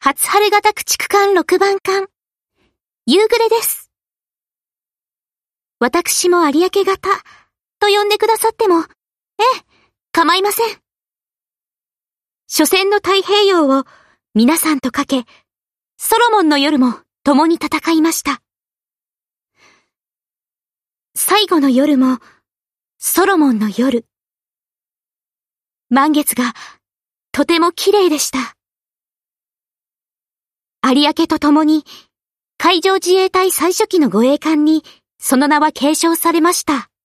初春型駆逐艦6番艦、夕暮れです。私も有明型と呼んでくださっても、構いません。初戦の太平洋を皆さんとかけ、ソロモンの夜も共に戦いました。最後の夜もソロモンの夜。満月がとても綺麗でした。有明と共に海上自衛隊最初期の護衛艦にその名は継承されました。